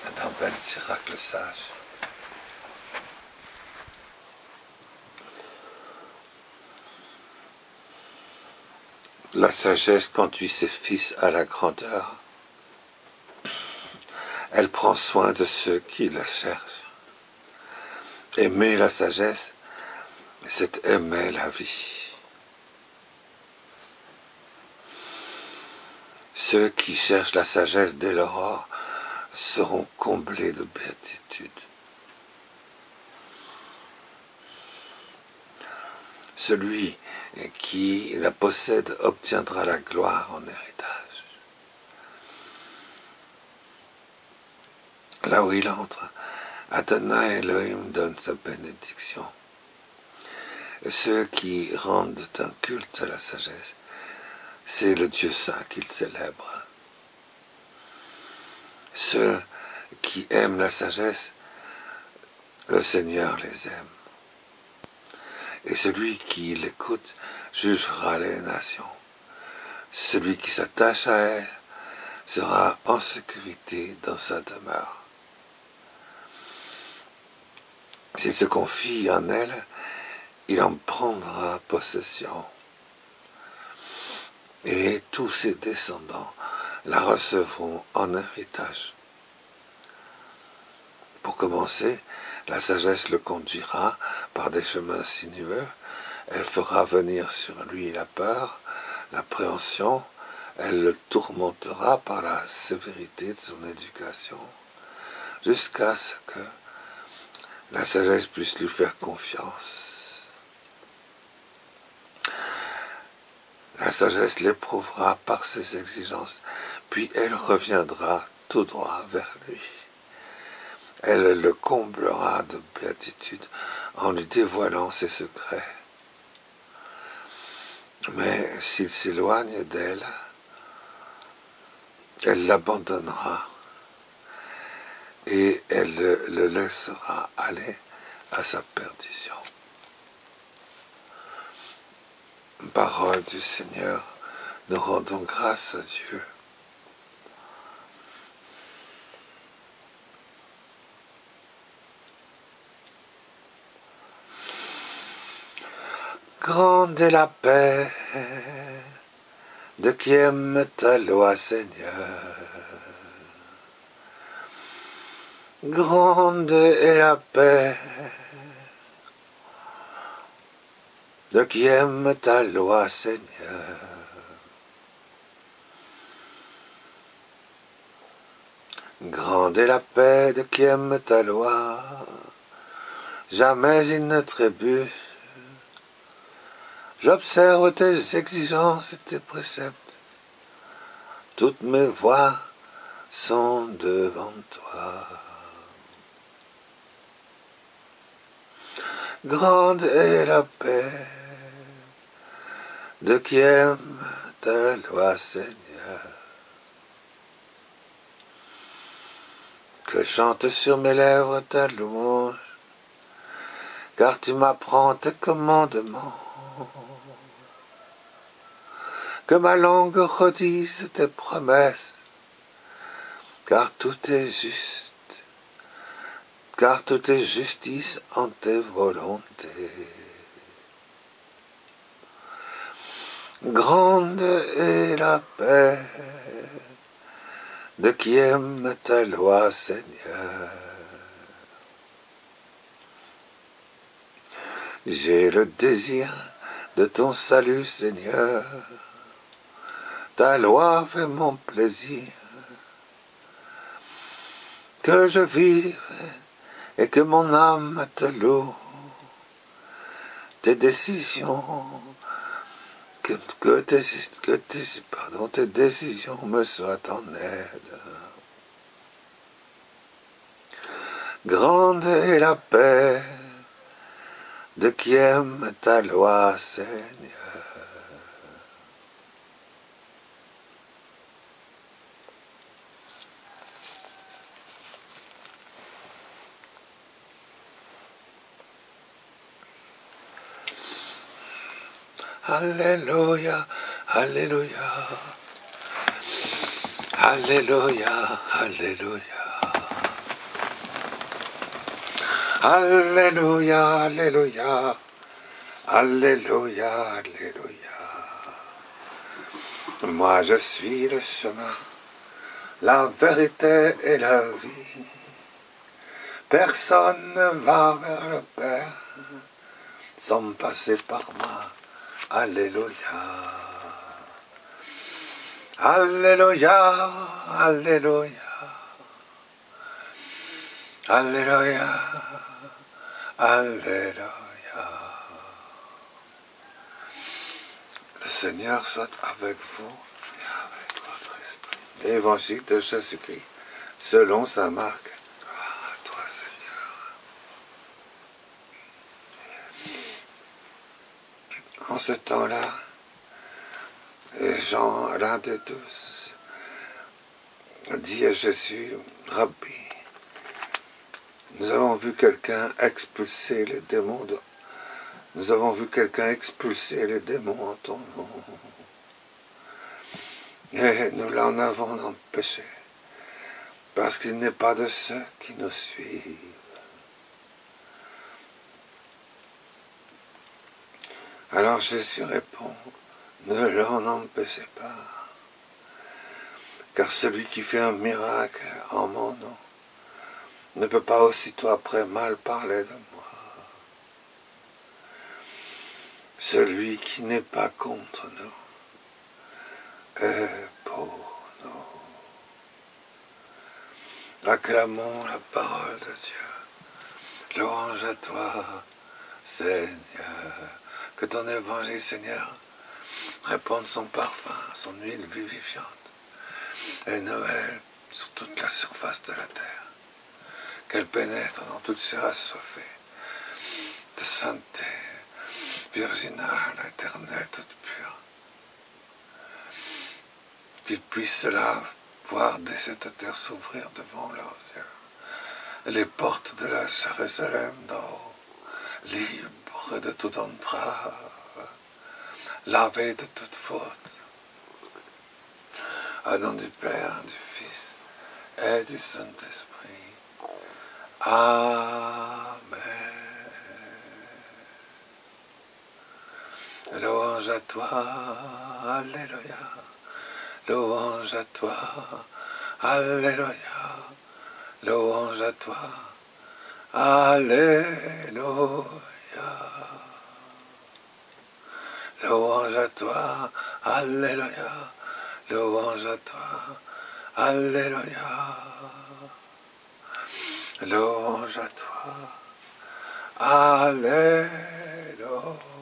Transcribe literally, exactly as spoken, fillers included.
dans Belzirac le sage. La sagesse conduit ses fils à la grandeur. Elle prend soin de ceux qui la cherchent. Aimer la sagesse, c'est aimer la vie. Ceux qui cherchent la sagesse dès l'aurore seront comblés de béatitude. Celui qui la possède obtiendra la gloire en héritage. Là où il entre, Adonai Elohim donne sa bénédiction. Et ceux qui rendent un culte à la sagesse, c'est le Dieu saint qu'il célèbre. Ceux qui aiment la sagesse, le Seigneur les aime. Et celui qui l'écoute jugera les nations. Celui qui s'attache à elle sera en sécurité dans sa demeure. S'il se confie en elle, il en prendra possession. Et tous ses descendants la recevront en héritage. Pour commencer, la sagesse le conduira par des chemins sinueux, elle fera venir sur lui la peur, l'appréhension, elle le tourmentera par la sévérité de son éducation, jusqu'à ce que la sagesse puisse lui faire confiance. La sagesse l'éprouvera par ses exigences, puis elle reviendra tout droit vers lui. Elle le comblera de béatitude en lui dévoilant ses secrets. Mais s'il s'éloigne d'elle, elle l'abandonnera et elle le, le laissera aller à sa perdition. Parole du Seigneur, nous rendons grâce à Dieu. Grande est la paix de qui aime ta loi, Seigneur. Grande est la paix de qui aime ta loi, Seigneur. Grande est la paix de qui aime ta loi. Jamais il ne trébuche. J'observe tes exigences et tes préceptes. Toutes mes voies sont devant toi. Grande est la paix de qui aime ta loi, Seigneur. Que chante sur mes lèvres ta louange, car tu m'apprends tes commandements. Que ma langue redise tes promesses, car tout est juste, car tout est justice en tes volontés. Grande est la paix de qui aime ta loi, Seigneur. J'ai le désir de ton salut, Seigneur. Ta loi fait mon plaisir. Que je vive et que mon âme te loue. Tes décisions, que, que, tes, que tes, pardon, tes décisions me soient en aide. Grande est la paix de qui aime ta loi, Seigneur. Alléluia, Alléluia, Alléluia, Alléluia. Alléluia, Alléluia, Alléluia, Alléluia. Moi je suis le chemin, la vérité et la vie. Personne ne va vers le Père sans passer par moi. Alléluia. Alléluia, Alléluia. Alléluia, Alléluia. Le Seigneur soit avec vous et avec votre esprit. L'évangile de Jésus-Christ, selon saint Marc. Gloire à toi, Seigneur. En ce temps-là, Jean, l'un des douze, dit à Jésus, Rabbi, nous avons vu quelqu'un expulser les démons. De... Nous avons vu quelqu'un expulser les démons en ton nom. Et nous l'en avons empêché, parce qu'il n'est pas de ceux qui nous suivent. Alors Jésus répond, ne l'en empêchez pas, car celui qui fait un miracle en mon nom ne peut pas aussitôt après mal parler de moi. Celui qui n'est pas contre nous est pour nous. Acclamons la parole de Dieu. Louange à toi, Seigneur. Que ton évangile, Seigneur, répande son parfum, son huile vivifiante, et Noël sur toute la surface de la terre. Qu'elle pénètre dans toutes ces races assoiffées de sainteté, virginale, éternelle, toute pure. Qu'ils puissent cela voir dès cette terre s'ouvrir devant leurs yeux. Les portes de la Jérusalem d'en haut, libres de toute entrave, lavées de toute faute. Au nom du Père, du Fils et du Saint-Esprit. Amen. Louange à toi, Alléluia. Louange à toi, Alléluia. Louange à toi, Alléluia. Louange à toi, Alléluia. Louange à toi, Alléluia. Louange à toi, Alléluia.